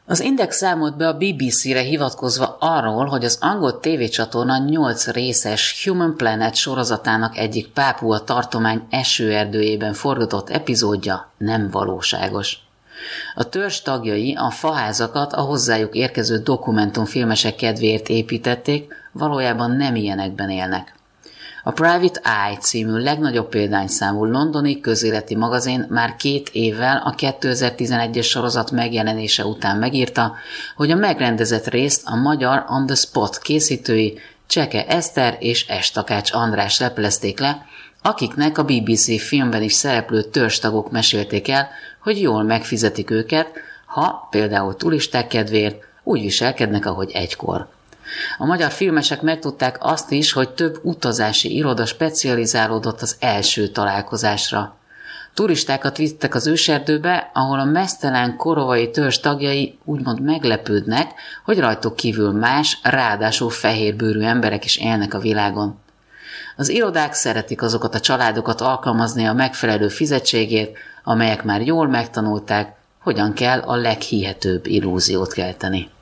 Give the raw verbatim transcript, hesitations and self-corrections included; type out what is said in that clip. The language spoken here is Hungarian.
Az Index számolt be a bé bé cére hivatkozva arról, hogy az angol tévécsatorna nyolc részes Human Planet sorozatának egyik Pápua tartomány esőerdőjében forgatott epizódja nem valóságos. A törzs tagjai a faházakat a hozzájuk érkező dokumentumfilmesek kedvéért építették, valójában nem ilyenekben élnek. A Private Eye című legnagyobb példányszámú londoni közéleti magazin már két évvel a kétezer-tizenegyes sorozat megjelenése után megírta, hogy a megrendezett részt a magyar On the Spot készítői Cseke Eszter és S. Takács András leplezték le, akiknek a bé bé cé filmben is szereplő törzstagok mesélték el, hogy jól megfizetik őket, ha például turisták kedvéért úgy viselkednek, ahogy egykor. A magyar filmesek megtudták azt is, hogy több utazási iroda specializálódott az első találkozásra. Turistákat vittek az őserdőbe, ahol a meztelen korovai törzs tagjai úgymond meglepődnek, hogy rajtuk kívül más, ráadásul fehérbőrű emberek is élnek a világon. Az irodák szeretik azokat a családokat alkalmazni a megfelelő fizetségért, amelyek már jól megtanulták, hogyan kell a leghihetőbb illúziót kelteni.